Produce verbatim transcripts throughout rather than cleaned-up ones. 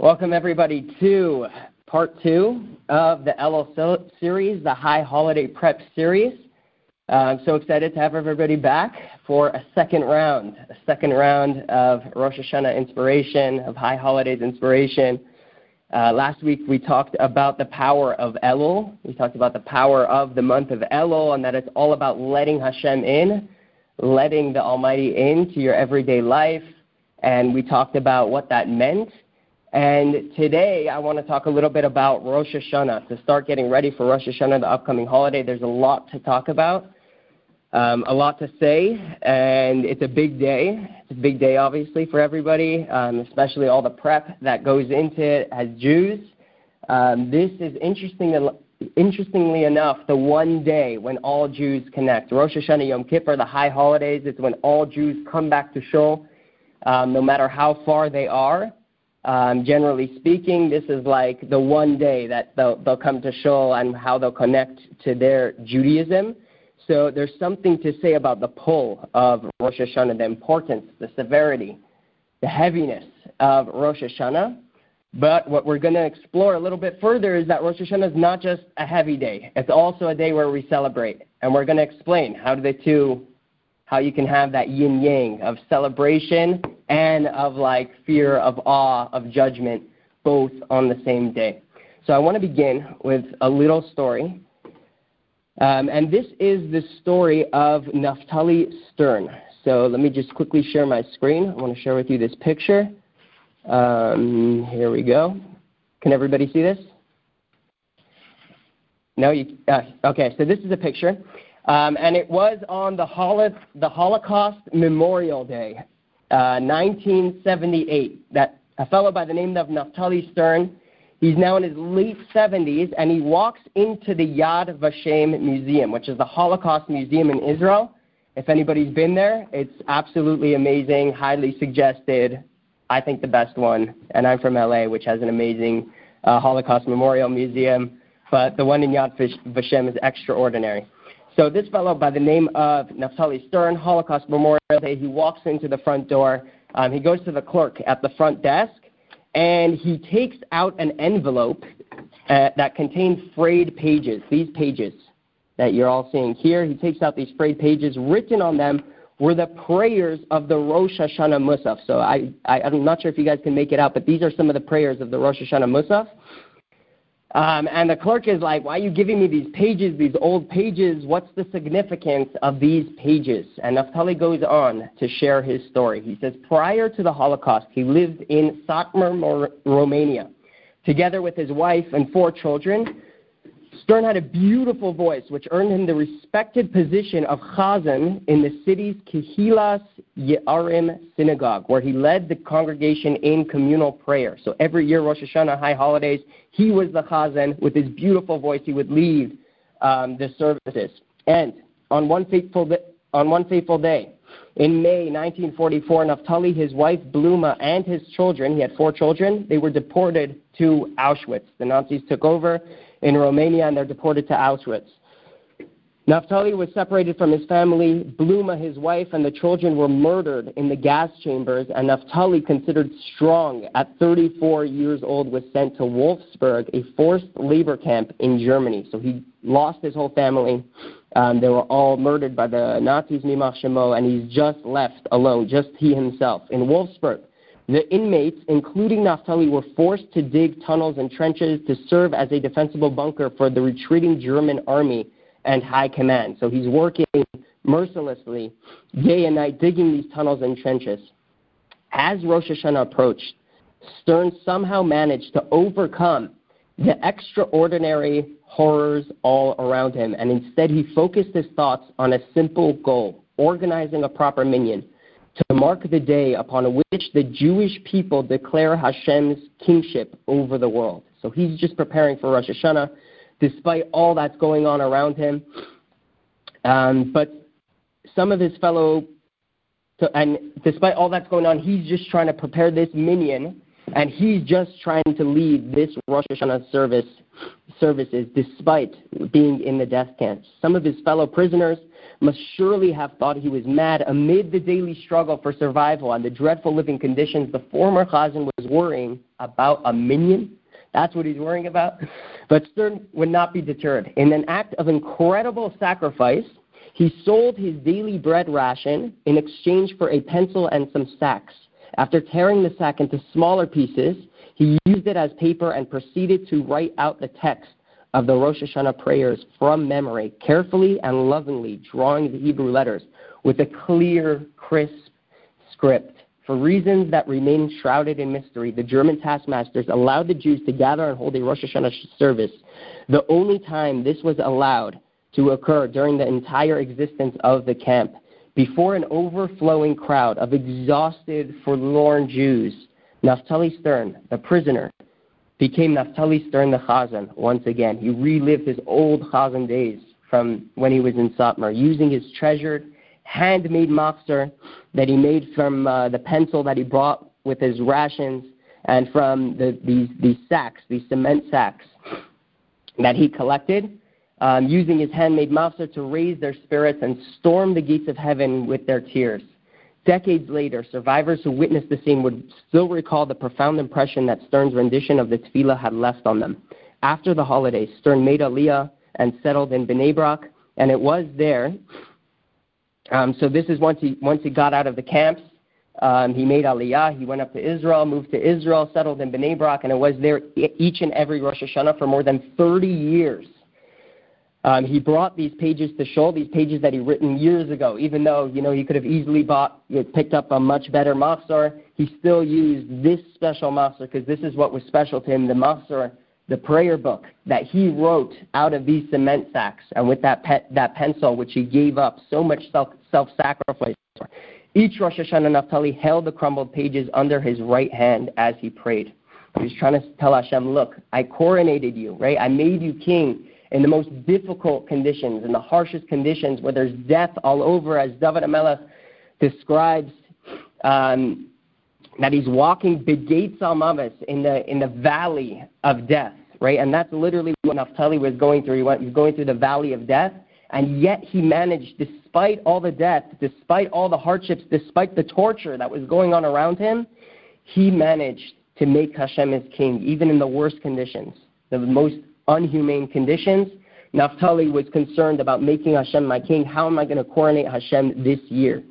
Welcome everybody to part two of the Elul series, the High Holiday Prep series. Uh, I'm so excited to have everybody back for a second round, a second round of Rosh Hashanah inspiration, of High Holidays inspiration. Uh, last week we talked about the power of Elul. We talked about the power of the month of Elul and that it's all about letting Hashem in, letting the Almighty into your everyday life. And we talked about what that meant. And today I want to talk a little bit about Rosh Hashanah. To start getting ready for Rosh Hashanah, the upcoming holiday, there's a lot to talk about, um, a lot to say, and it's a big day. It's a big day, obviously, for everybody, um, especially all the prep that goes into it as Jews. Um, this is interesting, interestingly enough, the one day when all Jews connect. Rosh Hashanah, Yom Kippur, the high holidays, it's when all Jews come back to Shul, um, no matter how far they are. Um, generally speaking, this is like the one day that they'll, they'll come to Shul and how they'll connect to their Judaism. So there's something to say about the pull of Rosh Hashanah, the importance, the severity, the heaviness of Rosh Hashanah. But what we're going to explore a little bit further is that Rosh Hashanah is not just a heavy day. It's also a day where we celebrate. And we're going to explain how the two, how you can have that yin-yang of celebration and of like fear, of awe, of judgment, both on the same day. So I want to begin with a little story. Um, and this is the story of Naftali Stern. So let me just quickly share my screen. I want to share with you this picture. Um, here we go. Can everybody see this? No? You, uh, okay, so this is a picture. Um, and it was on the, Holo- the Holocaust Memorial Day. Uh, nineteen seventy-eight, that a fellow by the name of Naftali Stern, he's now in his late seventies, and he walks into the Yad Vashem Museum, which is the Holocaust Museum in Israel. If anybody's been there, it's absolutely amazing, highly suggested, I think the best one, and I'm from L A, which has an amazing uh, Holocaust Memorial Museum, but the one in Yad Vashem is extraordinary. So this fellow by the name of Naftali Stern, Holocaust Memorial Day, he walks into the front door. Um, he goes to the clerk at the front desk, and he takes out an envelope uh, that contains frayed pages, these pages that you're all seeing here. He takes out these frayed pages. Written on them were the prayers of the Rosh Hashanah Musaf. So I, I, I'm not sure if you guys can make it out, but these are some of the prayers of the Rosh Hashanah Musaf. Um, and the clerk is like, why are you giving me these pages, these old pages? What's the significance of these pages? And Naftali goes on to share his story. He says, prior to the Holocaust, he lived in Satmar, Romania. Together with his wife and four children, Stern had a beautiful voice, which earned him the respected position of Chazan in the city's Kehilas Ye'arim synagogue, where he led the congregation in communal prayer. So every year, Rosh Hashanah, high holidays, he was the Chazan. With his beautiful voice, he would lead um, the services. And on one fateful day, on one fateful day, in May nineteen forty-four, Naftali, his wife Bluma, and his children, he had four children, they were deported to Auschwitz. The Nazis took over in Romania, and they're deported to Auschwitz. Naftali was separated from his family. Bluma, his wife, and the children were murdered in the gas chambers, and Naftali, considered strong at thirty-four years old, was sent to Wolfsburg, a forced labor camp in Germany. So he lost his whole family. Um, they were all murdered by the Nazis, Mimach Shemo, and he's just left alone, just he himself, in Wolfsburg. The inmates, including Naftali, were forced to dig tunnels and trenches to serve as a defensible bunker for the retreating German army and high command. So he's working mercilessly day and night digging these tunnels and trenches. As Rosh Hashanah approached, Stern somehow managed to overcome the extraordinary horrors all around him, and instead he focused his thoughts on a simple goal, organizing a proper minyan to mark the day upon which the Jewish people declare Hashem's kingship over the world. So he's just preparing for Rosh Hashanah, despite all that's going on around him. Um, but some of his fellow, and despite all that's going on, he's just trying to prepare this minyan, and he's just trying to lead this Rosh Hashanah service, services despite being in the death camps. Some of his fellow prisoners must surely have thought he was mad. Amid the daily struggle for survival and the dreadful living conditions, the former Chazan was worrying about a minion. That's what he's worrying about. But Stern would not be deterred. In an act of incredible sacrifice, he sold his daily bread ration in exchange for a pencil and some sacks. After tearing the sack into smaller pieces, he used it as paper and proceeded to write out the text of the Rosh Hashanah prayers from memory, carefully and lovingly drawing the Hebrew letters with a clear, crisp script. For reasons that remain shrouded in mystery, the German taskmasters allowed the Jews to gather and hold a Rosh Hashanah service. The only time this was allowed to occur during the entire existence of the camp, before an overflowing crowd of exhausted, forlorn Jews, Naphtali Stern, the prisoner, became Naphtali Stern the Chazan once again. He relived his old Chazan days from when he was in Satmar, using his treasured, handmade machzor that he made from uh, the pencil that he brought with his rations and from the, these, these sacks, these cement sacks that he collected, um, using his handmade machzor to raise their spirits and storm the gates of heaven with their tears. Decades later, survivors who witnessed the scene would still recall the profound impression that Stern's rendition of the tefillah had left on them. After the holidays, Stern made Aliyah and settled in Bnei Brak, and it was there. Um, so this is once he once he got out of the camps, um, he made Aliyah, he went up to Israel, moved to Israel, settled in Bnei Brak, and it was there each and every Rosh Hashanah for more than thirty years. Um, he brought these pages to Shul, these pages that he written years ago, even though, you know, he could have easily bought, you know, picked up a much better machzor. He still used this special machzor because this is what was special to him, the machzor, the prayer book that he wrote out of these cement sacks and with that pe- that pencil, which he gave up so much self, self-sacrifice for. Each Rosh Hashanah, Naphtali held the crumbled pages under his right hand as he prayed. He was trying to tell Hashem, look, I coronated you, right? I made you king in the most difficult conditions, in the harshest conditions where there's death all over, as David HaMelech describes um, that he's walking Begates al-Mavis in the in the valley of death, right? And that's literally what Naphtali was going through. He, went, he was going through the valley of death, and yet he managed, despite all the death, despite all the hardships, despite the torture that was going on around him, he managed to make Hashem his king, even in the worst conditions, the most unhumane conditions. Naphtali was concerned about making Hashem my king. How am I going to coronate Hashem this year?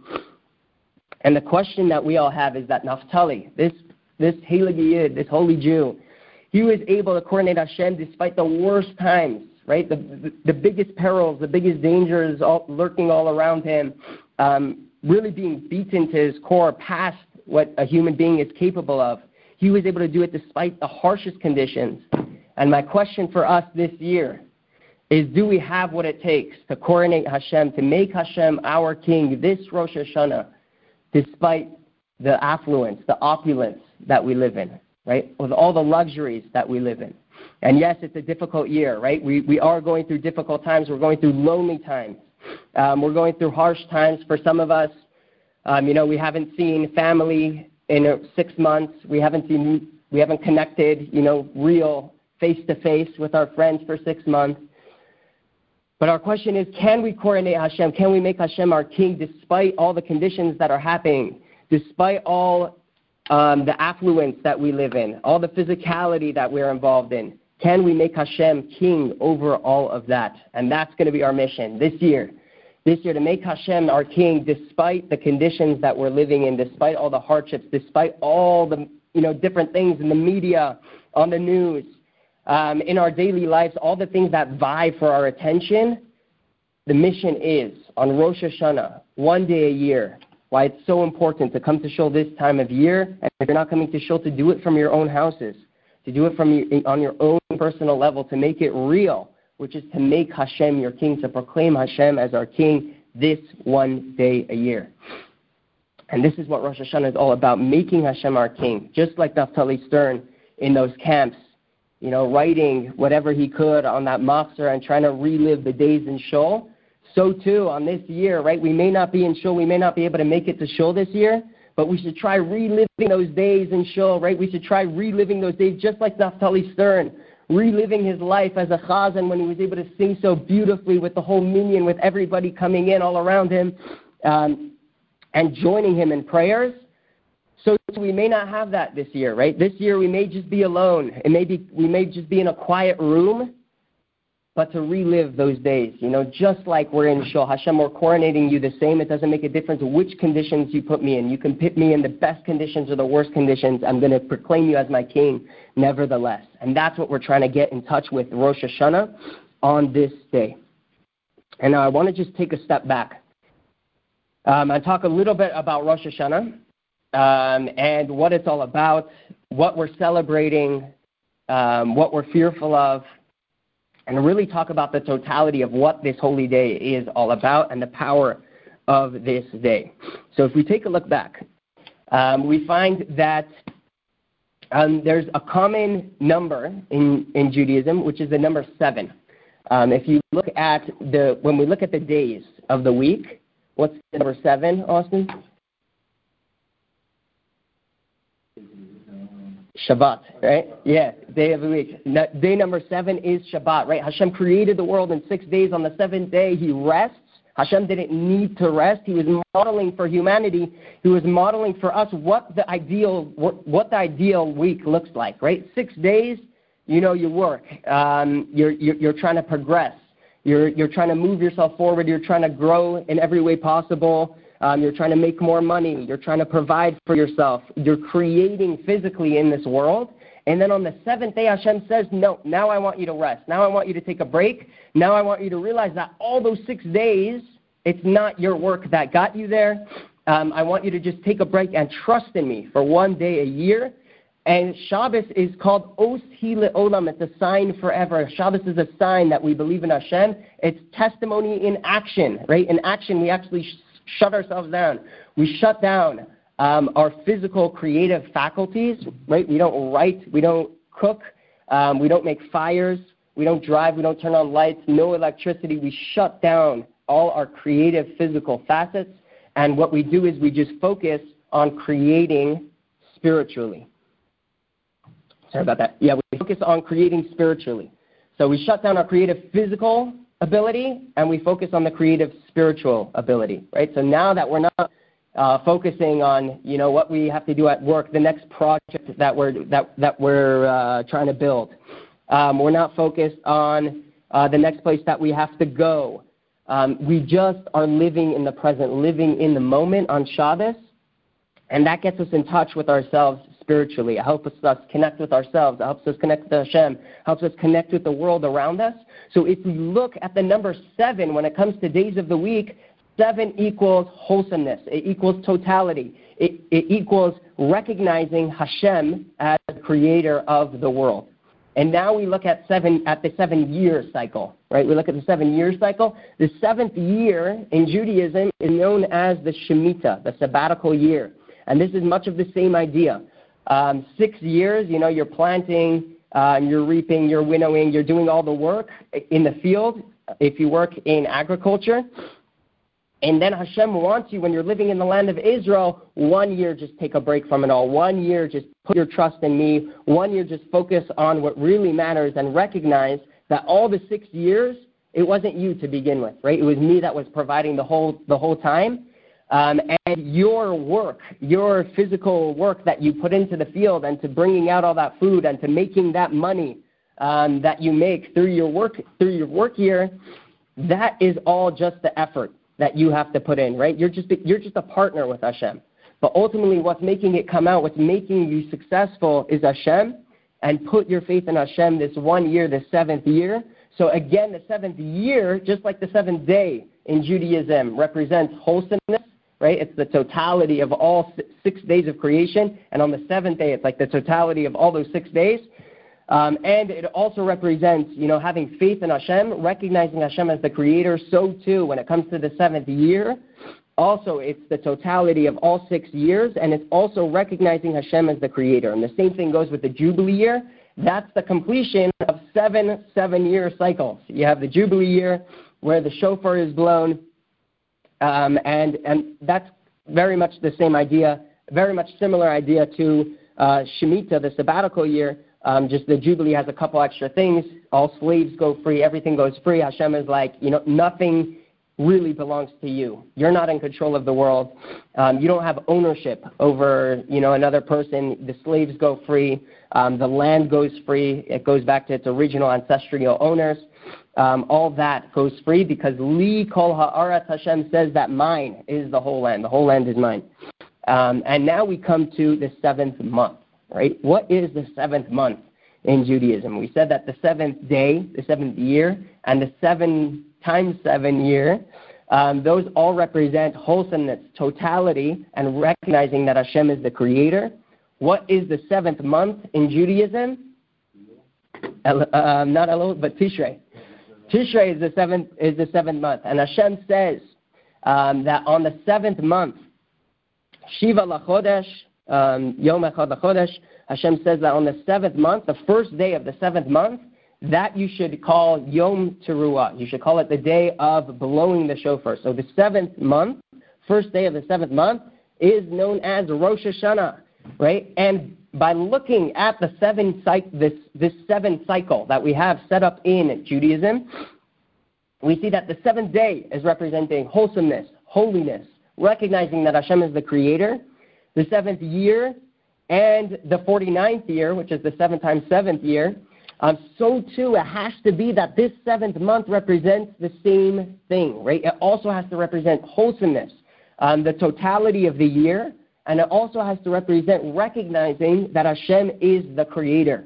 And the question that we all have is that Naphtali, this this Heilige Yid, this holy Jew, he was able to coronate Hashem despite the worst times, right? The, the, the biggest perils, the biggest dangers all, lurking all around him, um, really being beaten to his core past what a human being is capable of. He was able to do it despite the harshest conditions. And my question for us this year is, do we have what it takes to coronate Hashem, to make Hashem our king this Rosh Hashanah, despite the affluence, the opulence that we live in, right? With all the luxuries that we live in. And yes, it's a difficult year, right? We we are going through difficult times. We're going through lonely times. Um, we're going through harsh times for some of us. Um, you know, we haven't seen family in uh, six months. We haven't seen, we haven't connected, you know, real face-to-face with our friends for six months. But our question is, can we coronate Hashem? Can we make Hashem our king despite all the conditions that are happening, despite all um, the affluence that we live in, all the physicality that we're involved in? Can we make Hashem king over all of that? And that's going to be our mission this year. This year, to make Hashem our king despite the conditions that we're living in, despite all the hardships, despite all the, you know, different things in the media, on the news, Um, in our daily lives, all the things that vie for our attention. The mission is, on Rosh Hashanah, one day a year, why it's so important to come to Shul this time of year, and if you're not coming to Shul, to do it from your own houses, to do it from your, on your own personal level, to make it real, which is to make Hashem your king, to proclaim Hashem as our king this one day a year. And this is what Rosh Hashanah is all about, making Hashem our king, just like Naphtali Stern in those camps, you know, writing whatever he could on that machzor and trying to relive the days in Shul. So too, on this year, right, we may not be in Shul, we may not be able to make it to Shul this year, but we should try reliving those days in Shul, right? We should try reliving those days just like Naphtali Stern reliving his life as a chazan when he was able to sing so beautifully with the whole minyan, with everybody coming in all around him um, and joining him in prayers. So we may not have that this year, right? This year we may just be alone. It may be, we may just be in a quiet room, but to relive those days, you know, just like we're in Shul. Hashem, we're coronating you the same. It doesn't make a difference which conditions you put me in. You can put me in the best conditions or the worst conditions. I'm going to proclaim you as my king nevertheless. And that's what we're trying to get in touch with Rosh Hashanah on this day. And now I want to just take a step back um, and talk a little bit about Rosh Hashanah. Um, and what it's all about, what we're celebrating, um, what we're fearful of, and really talk about the totality of what this holy day is all about and the power of this day. So if we take a look back, um, we find that um, there's a common number in, in Judaism, which is the number seven. Um, if you look at the, when we look at the days of the week, what's the number seven, Austin? Shabbat, right? Yeah, day of the week. Day number seven is Shabbat, right? Hashem created the world in six days. On the seventh day, he rests. Hashem didn't need to rest. He was modeling for humanity. He was modeling for us what the ideal what the ideal week looks like, right? Six days, you know, you work. Um, you're, you're you're trying to progress. You're you're trying to move yourself forward. You're trying to grow in every way possible. Um, you're trying to make more money. You're trying to provide for yourself. You're creating physically in this world. And then on the seventh day, Hashem says, no, now I want you to rest. Now I want you to take a break. Now I want you to realize that all those six days, it's not your work that got you there. Um, I want you to just take a break and trust in me for one day a year. And Shabbos is called Os Hi Le'olam. It's a sign forever. Shabbos is a sign that we believe in Hashem. It's testimony in action, right? In action, we actually shut ourselves down. We shut down um, our physical creative faculties, right? We don't write, we don't cook, um, we don't make fires, we don't drive, we don't turn on lights, no electricity. We shut down all our creative physical facets, and what we do is we just focus on creating spiritually. Sorry about that. Yeah, we focus on creating spiritually. So we shut down our creative physical ability, and we focus on the creative spiritual ability, right? So now that we're not uh, focusing on, you know, what we have to do at work, the next project that we're that that we're uh, trying to build, um, we're not focused on uh, the next place that we have to go. Um, we just are living in the present, living in the moment on Shabbos, and that gets us in touch with ourselves spiritually. It helps us connect with ourselves. It helps us connect with Hashem. It helps us connect with the world around us. So if we look at the number seven when it comes to days of the week, seven equals wholesomeness. It equals totality. It, it equals recognizing Hashem as the creator of the world. And now we look at seven at the seven-year cycle, right? We look at the seven-year cycle. The seventh year in Judaism is known as the Shemitah, the sabbatical year. And this is much of the same idea. Um, six years, you know, you're planting, uh, you're reaping, you're winnowing, you're doing all the work in the field if you work in agriculture. And then Hashem wants you, when you're living in the land of Israel, one year just take a break from it all. One year just put your trust in me. One year just focus on what really matters and recognize that all the six years, it wasn't you to begin with, right? It was me that was providing the whole the whole time. Um, and your work, your physical work that you put into the field and to bringing out all that food and to making that money um, that you make through your work through your work year, that is all just the effort that you have to put in, right? You're just you're just a partner with Hashem. But ultimately, what's making it come out, what's making you successful is Hashem. And put your faith in Hashem this one year, the seventh year. So again, the seventh year, just like the seventh day in Judaism, represents wholesomeness. Right? It's the totality of all six days of creation. And on the seventh day, it's like the totality of all those six days. Um, and it also represents, you know, having faith in Hashem, recognizing Hashem as the creator. So, too, when it comes to the seventh year, also it's the totality of all six years. And it's also recognizing Hashem as the creator. And the same thing goes with the Jubilee year. That's the completion of seven seven-year cycles. You have the Jubilee year where the shofar is blown. Um, and, and that's very much the same idea, very much similar idea to uh, Shemitah, the sabbatical year. Um, just the Jubilee has a couple extra things. All slaves go free. Everything goes free. Hashem is like, you know, nothing really belongs to you. You're not in control of the world. Um, you don't have ownership over, you know, another person. The slaves go free. Um, the land goes free. It goes back to its original ancestral owners. Um, all that goes free because Li Kol Ha'aretz, Hashem says that mine is the whole land. The whole land is mine. Um, and now we come to the seventh month, right? What is the seventh month in Judaism? We said that the seventh day, the seventh year, and the seven times seven year, um, those all represent wholesomeness, totality, and recognizing that Hashem is the creator. What is the seventh month in Judaism? El, uh, not Elul, but Tishrei. Tishrei is the seventh is the seventh month, and Hashem says um, that on the seventh month, Shiva lachodesh, um, Yom Echad lachodesh. Hashem says that on the seventh month, the first day of the seventh month, that you should call Yom Teruah. You should call it the day of blowing the shofar. So the seventh month, first day of the seventh month, is known as Rosh Hashanah, right? And by looking at the seven this this seven cycle that we have set up in Judaism, we see that the seventh day is representing wholesomeness, holiness, recognizing that Hashem is the creator. The seventh year and the forty-ninth year, which is the seven times seventh year, um, so too it has to be that this seventh month represents the same thing, right? It also has to represent wholesomeness, um, the totality of the year. And it also has to represent recognizing that Hashem is the creator.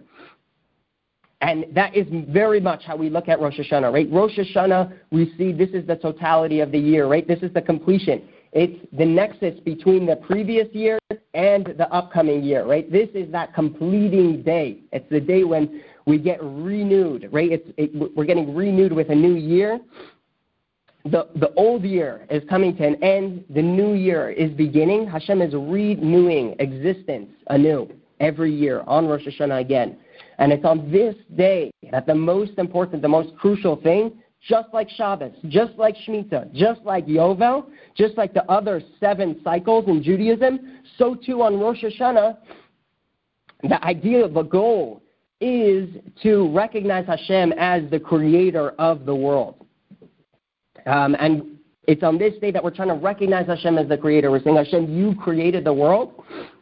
And that is very much how we look at Rosh Hashanah, right? Rosh Hashanah, we see this is the totality of the year, right? This is the completion. It's the nexus between the previous year and the upcoming year, right? This is that completing day. It's the day when we get renewed, right? It's, it, we're getting renewed with a new year. The, the old year is coming to an end. The new year is beginning. Hashem is renewing existence anew every year on Rosh Hashanah again. And it's on this day that the most important, the most crucial thing, just like Shabbos, just like Shemitah, just like Yovel, just like the other seven cycles in Judaism, so too on Rosh Hashanah, the idea, the goal is to recognize Hashem as the creator of the world. Um, and it's on this day that we're trying to recognize Hashem as the creator. We're saying, Hashem, you created the world.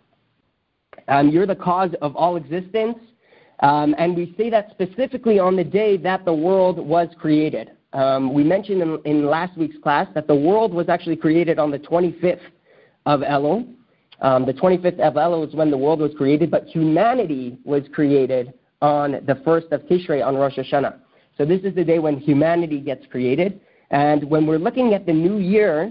Um, you're the cause of all existence. Um, and we say that specifically on the day that the world was created. Um, we mentioned in, in last week's class that the world was actually created on the twenty-fifth of Elul. Um, the twenty-fifth of Elul is when the world was created, but humanity was created on the first of Tishrei on Rosh Hashanah. So this is the day when humanity gets created. And when we're looking at the new year,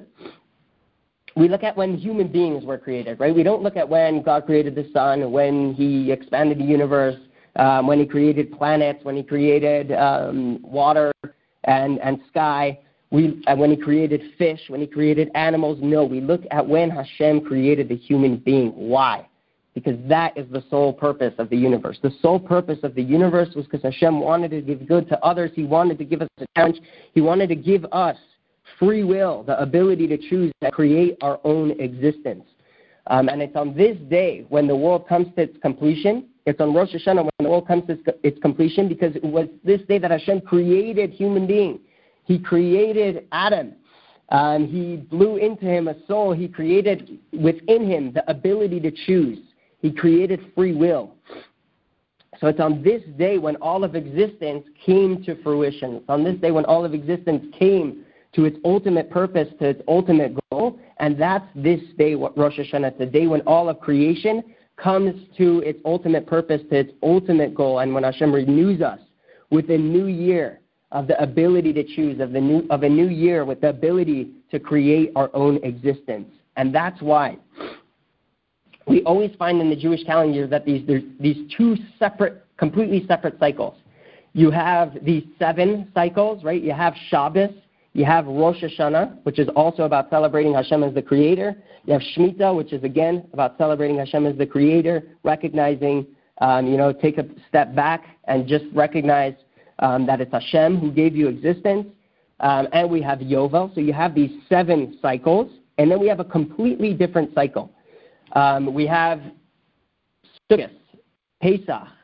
we look at when human beings were created, right? We don't look at when God created the sun, when he expanded the universe, um, when he created planets, when he created um, water and, and sky, we, and when he created fish, when he created animals. No, we look at when Hashem created the human being. Why? Because that is the sole purpose of the universe. The sole purpose of the universe was because Hashem wanted to give good to others. He wanted to give us a challenge. He wanted to give us free will, the ability to choose to create our own existence. Um, and it's on this day when the world comes to its completion. It's on Rosh Hashanah when the world comes to its completion, because it was this day that Hashem created human being. He created Adam. Um, he blew into him a soul. He created within him the ability to choose. He created free will. So it's on this day when all of existence came to fruition. It's on this day when all of existence came to its ultimate purpose, to its ultimate goal, and that's this day, Rosh Hashanah. It's the day when all of creation comes to its ultimate purpose, to its ultimate goal, and when Hashem renews us with a new year of the ability to choose, of the new of a new year with the ability to create our own existence. And that's why we always find in the Jewish calendar that these there's these two separate, completely separate cycles. You have these seven cycles, right? You have Shabbos, you have Rosh Hashanah, which is also about celebrating Hashem as the creator. You have Shemitah, which is again about celebrating Hashem as the creator, recognizing, um, you know, take a step back and just recognize um, that it's Hashem who gave you existence. Um, and we have Yovel. So you have these seven cycles, and then we have a completely different cycle. Um, we have Sukkot, Pesach,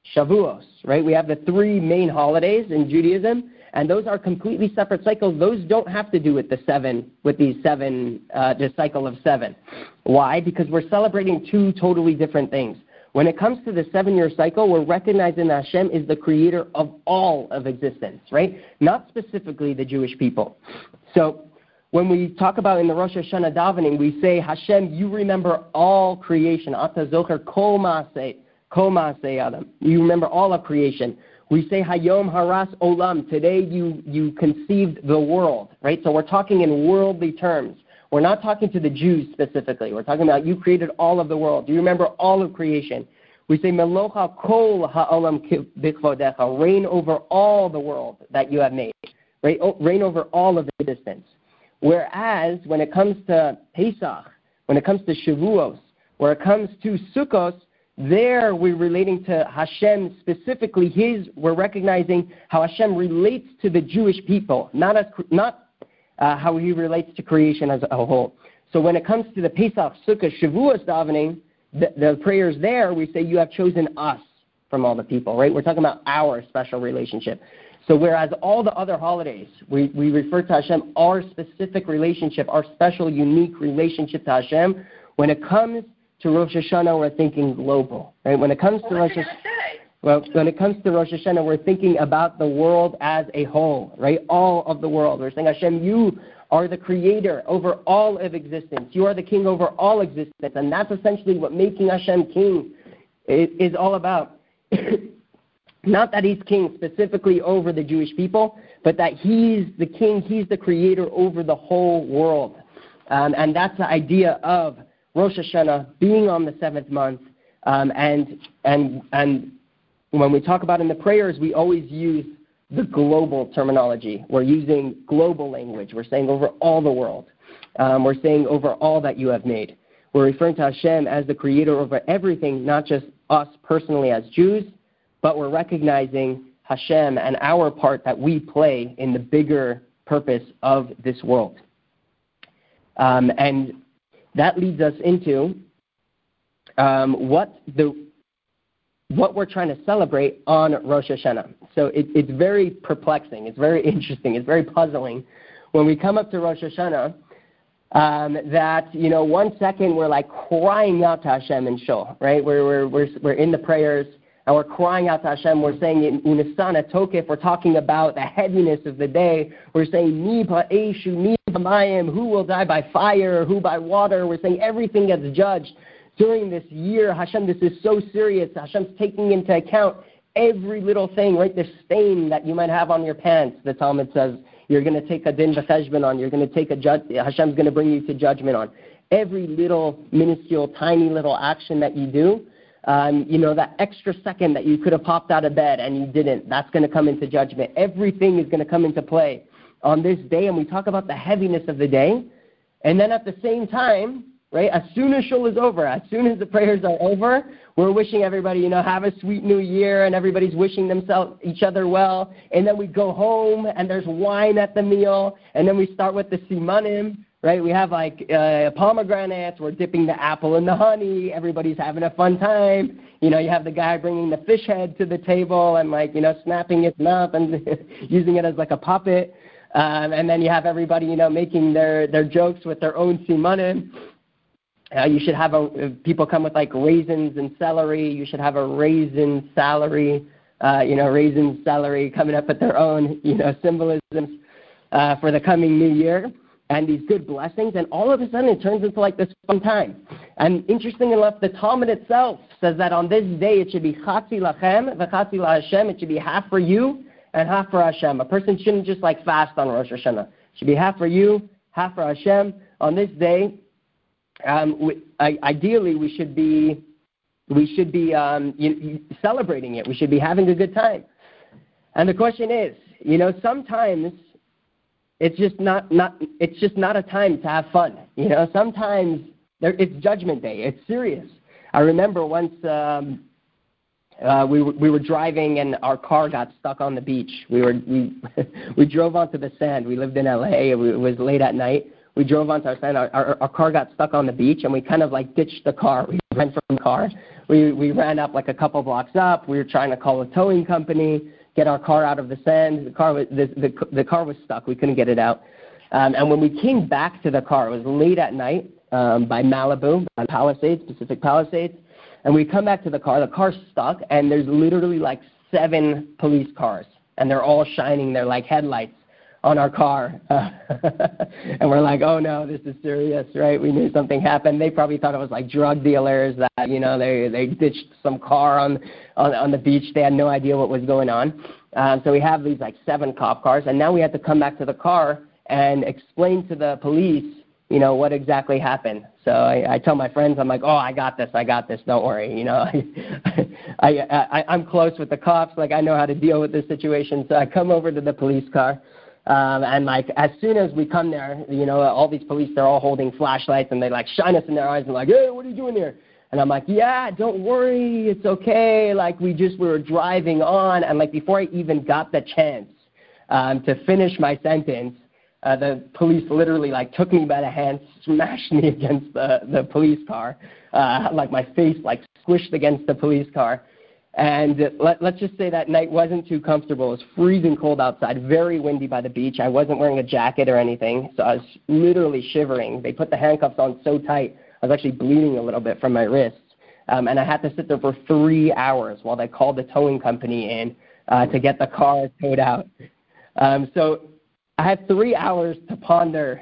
Shavuos, right? We have the three main holidays in Judaism, and those are completely separate cycles. Those don't have to do with the seven, with these seven, uh, the cycle of seven. Why? Because we're celebrating two totally different things. When it comes to the seven-year cycle, we're recognizing that Hashem is the creator of all of existence, right? Not specifically the Jewish people. So when we talk about in the Rosh Hashanah davening, we say, Hashem, you remember all creation. Ata zocher kol ma'aseh, kol ma'aseh Adam. You remember all of creation. We say, Hayom haras olam. Today you, you conceived the world, right? So we're talking in worldly terms. We're not talking to the Jews specifically. We're talking about you created all of the world. Do you remember all of creation? We say, Melocha kol ha'olam b'chvodecha. Reign over all the world that you have made. Right? Reign over all of existence. Whereas when it comes to Pesach, when it comes to Shavuos, where it comes to Sukkos, there we're relating to Hashem specifically. His, we're recognizing how Hashem relates to the Jewish people, not as not uh, how he relates to creation as a whole. So when it comes to the Pesach, Sukkot, Shavuos davening, the, the prayers there, we say, you have chosen us from all the people, right? We're talking about our special relationship. So whereas all the other holidays, we, we refer to Hashem, our specific relationship, our special, unique relationship to Hashem, when it comes to Rosh Hashanah, we're thinking global, right? When it comes to Rosh Hashanah, well, when it comes to Rosh Hashanah, we're thinking about the world as a whole, right? All of the world. We're saying, Hashem, you are the creator over all of existence. You are the king over all existence. And that's essentially what making Hashem king is all about. Not that he's king specifically over the Jewish people, but that he's the king, he's the creator over the whole world. Um, and that's the idea of Rosh Hashanah being on the seventh month. Um, and, and, and when we talk about in the prayers, we always use the global terminology. We're using global language. We're saying over all the world. Um, we're saying over all that you have made. We're referring to Hashem as the creator over everything, not just us personally as Jews, but we're recognizing Hashem and our part that we play in the bigger purpose of this world. Um, and that leads us into um, what the what we're trying to celebrate on Rosh Hashanah. So it, it's very perplexing. It's very interesting. It's very puzzling when we come up to Rosh Hashanah. Um, that, you know, one second we're like crying out to Hashem in Shul, right? We're, we're, we're, we're in the prayers and we're crying out to Hashem. We're saying in Unisana Tokef, we're talking about the heaviness of the day. We're saying, Mi ba'eshu, mi b'mayim, who will die by fire, who by water. We're saying everything gets judged during this year. Hashem, this is so serious. Hashem's taking into account every little thing, right? The stain that you might have on your pants, the Talmud says, you're going to take a din v'cheshbon on. You're going to take a judge. Hashem's going to bring you to judgment on. Every little minuscule, tiny little action that you do, um, you know, that extra second that you could have popped out of bed and you didn't, that's going to come into judgment. Everything is going to come into play on this day. And we talk about the heaviness of the day. And then at the same time, right, as soon as Shul is over, as soon as the prayers are over, we're wishing everybody, you know, have a sweet new year, and everybody's wishing themselves, each other well. And then we go home, and there's wine at the meal, and then we start with the simanim, right? We have, like, uh, pomegranates. We're dipping the apple in the honey. Everybody's having a fun time. You know, you have the guy bringing the fish head to the table and, like, you know, snapping it up and using it as, like, a puppet. Um, and then you have everybody, you know, making their, their jokes with their own simanim. Uh, you should have a, uh, people come with like raisins and celery. You should have a raisin salary, uh, you know, raisin celery coming up with their own, you know, symbolisms uh, for the coming new year and these good blessings. And all of a sudden it turns into like this fun time. And interesting enough, the Talmud itself says that on this day it should be chatzi lachem v'chatzi laHashem. It should be half for you and half for Hashem. A person shouldn't just like fast on Rosh Hashanah. It should be half for you, half for Hashem. On this day, Um, we, I, ideally, we should be we should be um, you, you, celebrating it. We should be having a good time. And the question is, you know, sometimes it's just not, not it's just not a time to have fun. You know, sometimes there, it's Judgment Day. It's serious. I remember once um, uh, we were, we were driving and our car got stuck on the beach. We were we we drove onto the sand. We lived in L A. It was late at night. We drove onto our sand. Our, our, our car got stuck on the beach, and we kind of like ditched the car. We ran from the car. We we ran up like a couple blocks up. We were trying to call a towing company, get our car out of the sand. The car was the the, the car was stuck. We couldn't get it out. Um, and when we came back to the car, it was late at night um, by Malibu, by Palisades, Pacific Palisades. And we come back to the car. The car's stuck, and there's literally like seven police cars, and they're all shining their like headlights on our car. Uh, and we're like, oh no, this is serious, right? We knew something happened. They probably thought it was like drug dealers that, you know, they, they ditched some car on, on, on the beach. They had no idea what was going on. Um, so we have these like seven cop cars, and now we have to come back to the car and explain to the police, you know, what exactly happened. So I, I tell my friends, I'm like, oh, I got this, I got this, don't worry. You know, I, I, I, I'm close with the cops, like I know how to deal with this situation. So I come over to the police car. Um, and like as soon as we come there, you know, all these police, they're all holding flashlights, and they like shine us in their eyes and like, hey, what are you doing here? And I'm like, yeah, don't worry, it's okay. Like we just we were driving on, and like before I even got the chance um, to finish my sentence, uh, the police literally like took me by the hand, smashed me against the the police car, uh, like my face like squished against the police car. And let, let's just say that night wasn't too comfortable. It was freezing cold outside, very windy by the beach. I wasn't wearing a jacket or anything, so I was literally shivering. They put the handcuffs on so tight, I was actually bleeding a little bit from my wrists. Um, and I had to sit there for three hours while they called the towing company in uh, to get the car towed out. Um, so I had three hours to ponder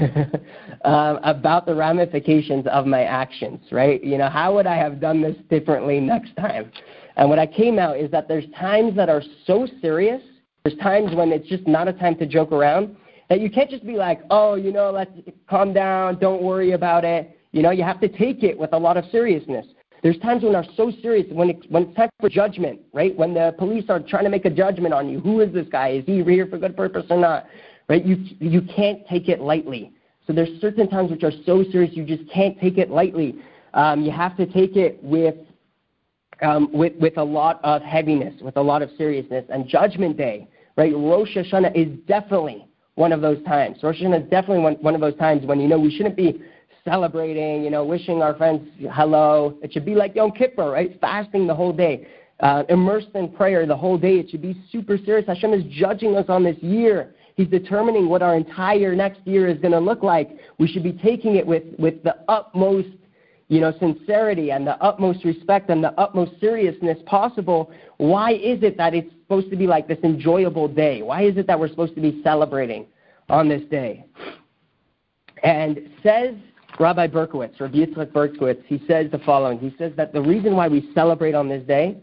um, about the ramifications of my actions, right? You know, how would I have done this differently next time? And what I came out is that there's times that are so serious, there's times when it's just not a time to joke around, that you can't just be like, oh, you know, let's calm down, don't worry about it. You know, you have to take it with a lot of seriousness. There's times when they're so serious, when, it, when it's time for judgment, right? When the police are trying to make a judgment on you. Who is this guy? Is he here for good purpose or not? Right? You, you can't take it lightly. So there's certain times which are so serious you just can't take it lightly. Um, you have to take it with Um, with, with a lot of heaviness, with a lot of seriousness. And Judgment Day, right, Rosh Hashanah is definitely one of those times. Rosh Hashanah is definitely one, one of those times when, you know, we shouldn't be celebrating, you know, wishing our friends hello. It should be like Yom Kippur, right, fasting the whole day, uh, immersed in prayer the whole day. It should be super serious. Hashem is judging us on this year. He's determining what our entire next year is going to look like. We should be taking it with, with the utmost you know, sincerity and the utmost respect and the utmost seriousness possible. Why is it that it's supposed to be like this enjoyable day? Why is it that we're supposed to be celebrating on this day? And says Rabbi Berkowitz, Rabbi Yitzchak Berkowitz, he says the following. He says that the reason why we celebrate on this day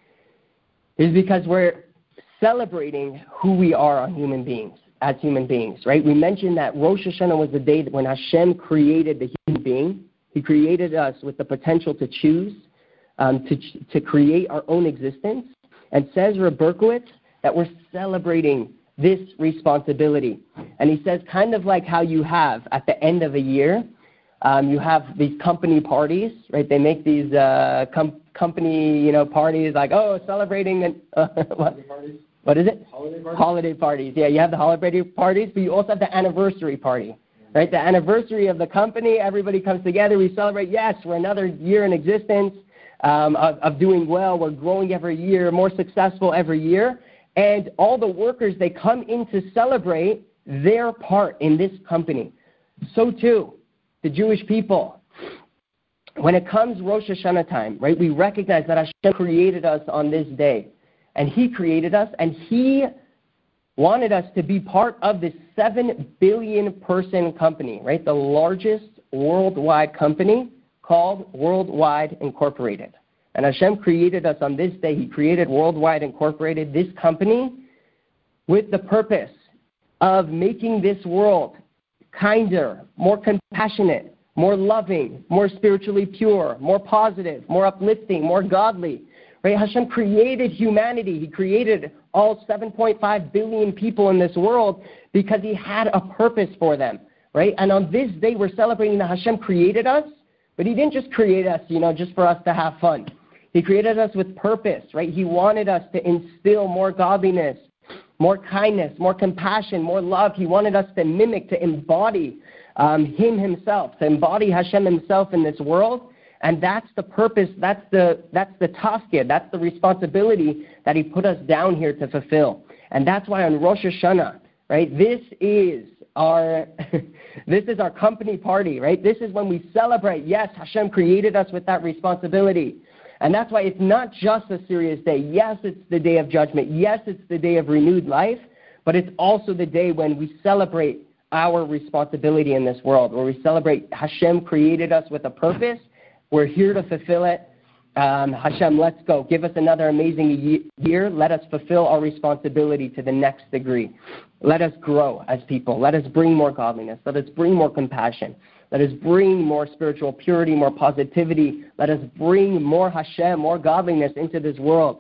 is because we're celebrating who we are on human beings, as human beings, right? We mentioned that Rosh Hashanah was the day when Hashem created the human being. He created us with the potential to choose, um, to to create our own existence. And says Rabbi Berkowitz that we're celebrating this responsibility. And he says kind of like how you have at the end of a year, um, you have these company parties, right? They make these uh, com- company, you know, parties like, oh, celebrating and uh, what? What is it? Holiday parties? Holiday parties. Yeah, you have the holiday parties, but you also have the anniversary party. Right, the anniversary of the company, everybody comes together, we celebrate, yes, we're another year in existence um, of, of doing well, we're growing every year, more successful every year, and all the workers, they come in to celebrate their part in this company. So too, the Jewish people. When it comes Rosh Hashanah time, right, we recognize that Hashem created us on this day, and He created us, and He wanted us to be part of this seven billion person company, right? The largest worldwide company called Worldwide Incorporated. And Hashem created us on this day. He created Worldwide Incorporated, this company, with the purpose of making this world kinder, more compassionate, more loving, more spiritually pure, more positive, more uplifting, more godly. Right? Hashem created humanity. He created all seven point five billion people in this world because He had a purpose for them. Right? And on this day, we're celebrating that Hashem created us, but He didn't just create us, you know, just for us to have fun. He created us with purpose. Right? He wanted us to instill more godliness, more kindness, more compassion, more love. He wanted us to mimic, to embody um, Him Himself, to embody Hashem Himself in this world. And that's the purpose, that's the that's the tafkid, that's the responsibility that he put us down here to fulfill. And that's why on Rosh Hashanah, right, this is our this is our company party, right? This is when we celebrate, yes, Hashem created us with that responsibility. And that's why it's not just a serious day. Yes, it's the day of judgment. Yes, it's the day of renewed life, but it's also the day when we celebrate our responsibility in this world, where we celebrate Hashem created us with a purpose. We're here to fulfill it. Um, Hashem, let's go. Give us another amazing year. Let us fulfill our responsibility to the next degree. Let us grow as people. Let us bring more godliness. Let us bring more compassion. Let us bring more spiritual purity, more positivity. Let us bring more Hashem, more godliness into this world.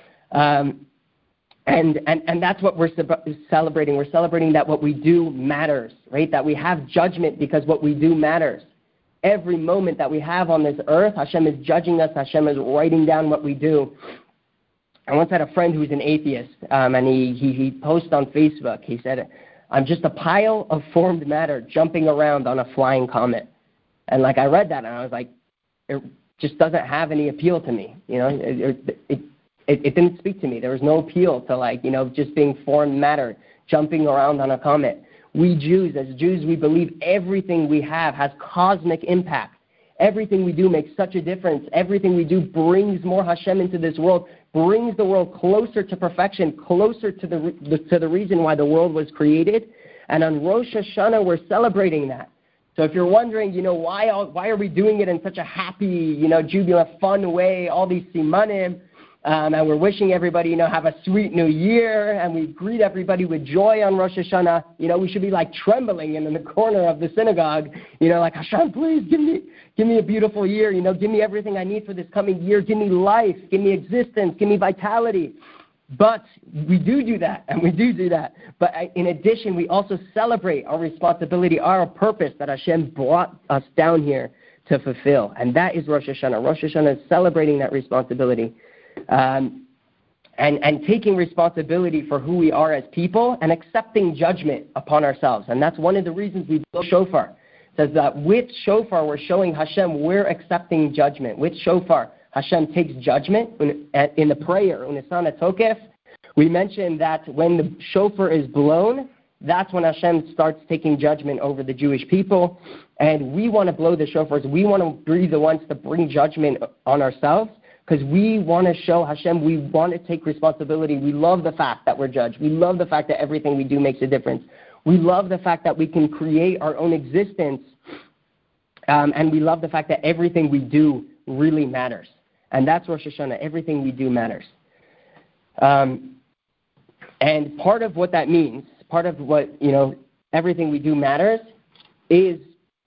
Um, and, and, and that's what we're celebrating. We're celebrating that what we do matters, right? That we have judgment because what we do matters. Every moment that we have on this earth, Hashem is judging us. Hashem is writing down what we do. I once had a friend who's an atheist, um, and he, he, he posted on Facebook. He said, I'm just a pile of formed matter jumping around on a flying comet. And like I read that, and I was like, it just doesn't have any appeal to me. You know, it, it, it, it didn't speak to me. There was no appeal to, like, you know, just being formed matter jumping around on a comet. We Jews, as Jews, we believe everything we have has cosmic impact. Everything we do makes such a difference. Everything we do brings more Hashem into this world, brings the world closer to perfection, closer to the to the reason why the world was created. And on Rosh Hashanah, we're celebrating that. So if you're wondering, you know, why why are we doing it in such a happy, you know, jubilant, fun way, all these simanim, um, and we're wishing everybody, you know, have a sweet new year, and we greet everybody with joy on Rosh Hashanah, you know, we should be like trembling in the corner of the synagogue, you know, like, Hashem, please give me, give me a beautiful year, you know, give me everything I need for this coming year, give me life, give me existence, give me vitality. But we do do that, and we do do that. But in addition, we also celebrate our responsibility, our purpose that Hashem brought us down here to fulfill. And that is Rosh Hashanah. Rosh Hashanah is celebrating that responsibility um, and, and taking responsibility for who we are as people and accepting judgment upon ourselves. And that's one of the reasons we blow shofar. It says that with shofar, we're showing Hashem we're accepting judgment. With shofar, Hashem takes judgment. In the prayer, Unisana Tokef, we mentioned that when the shofar is blown, that's when Hashem starts taking judgment over the Jewish people. And we want to blow the shofars. We want to be the ones to bring judgment on ourselves because we want to show Hashem we want to take responsibility. We love the fact that we're judged. We love the fact that everything we do makes a difference. We love the fact that we can create our own existence. Um, and we love the fact that everything we do really matters. And that's Rosh Hashanah. Everything we do matters. Um, and part of what that means, part of what, you know, everything we do matters is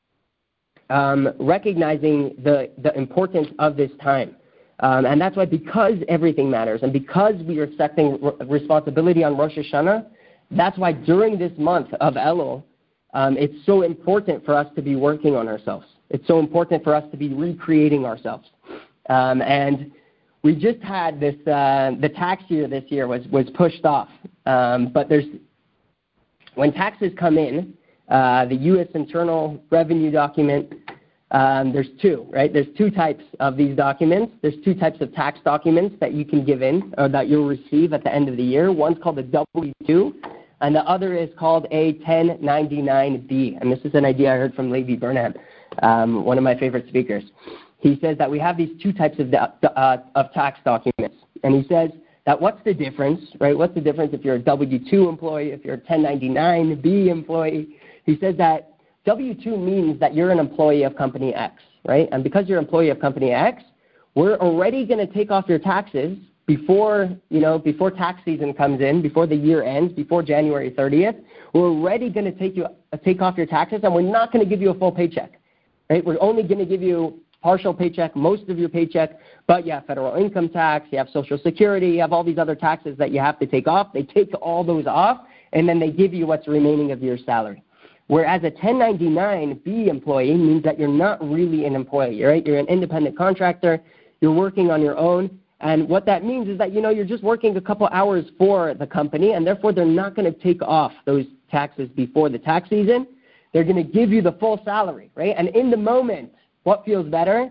um, recognizing the, the importance of this time. Um, and that's why because everything matters and because we are accepting re- responsibility on Rosh Hashanah, that's why during this month of Elul, um, it's so important for us to be working on ourselves. It's so important for us to be recreating ourselves. Um, and we just had this, uh, the tax year this year was, was pushed off. Um, but there's, when taxes come in, uh, the U S Internal Revenue document, um, there's two, right? There's two types of these documents. There's two types of tax documents that you can give in or that you'll receive at the end of the year. One's called a W two, and the other is called a ten ninety-nine B. And this is an idea I heard from Levi Burnham, um, one of my favorite speakers. He says that we have these two types of, uh, of tax documents. And he says that what's the difference, right? What's the difference if you're a W two employee, if you're a ten ninety-nine B employee? He says that W two means that you're an employee of company X, right? And because you're an employee of company X, we're already going to take off your taxes before, you know, before tax season comes in, before the year ends, before January thirtieth. We're already going to take you uh, take off your taxes, and we're not going to give you a full paycheck, right? We're only going to give you partial paycheck, most of your paycheck, but you have federal income tax, you have Social Security, you have all these other taxes that you have to take off. They take all those off, and then they give you what's remaining of your salary. Whereas a ten ninety-nine B employee means that you're not really an employee, right? You're an independent contractor, you're working on your own, and what that means is that, you know, you're just working a couple hours for the company, and therefore they're not going to take off those taxes before the tax season. They're going to give you the full salary, right? And in the moment, what feels better?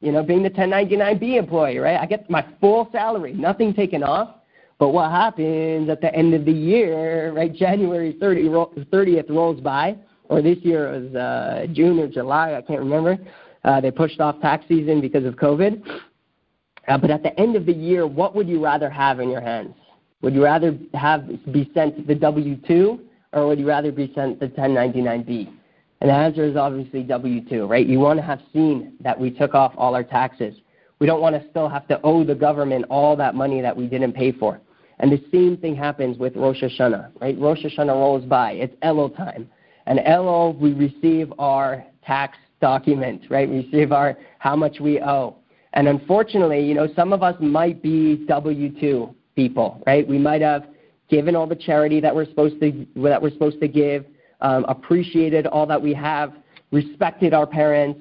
you know, being the ten ninety-nine B employee, right? I get my full salary, nothing taken off. But what happens at the end of the year, right? January thirtieth rolls by, or this year it was uh, June or July, I can't remember. Uh, they pushed off tax season because of COVID. Uh, but at the end of the year, what would you rather have in your hands? Would you rather have be sent the W two, or would you rather be sent the ten ninety-nine B? And the answer is obviously W two, right? You want to have seen that we took off all our taxes. We don't want to still have to owe the government all that money that we didn't pay for. And the same thing happens with Rosh Hashanah, right? Rosh Hashanah rolls by. It's Elul time. And Elul, we receive our tax document, right? We receive our how much we owe. And unfortunately, you know, some of us might be W two people, right? We might have given all the charity that we're supposed to that we're supposed to give, um, appreciated all that we have, respected our parents,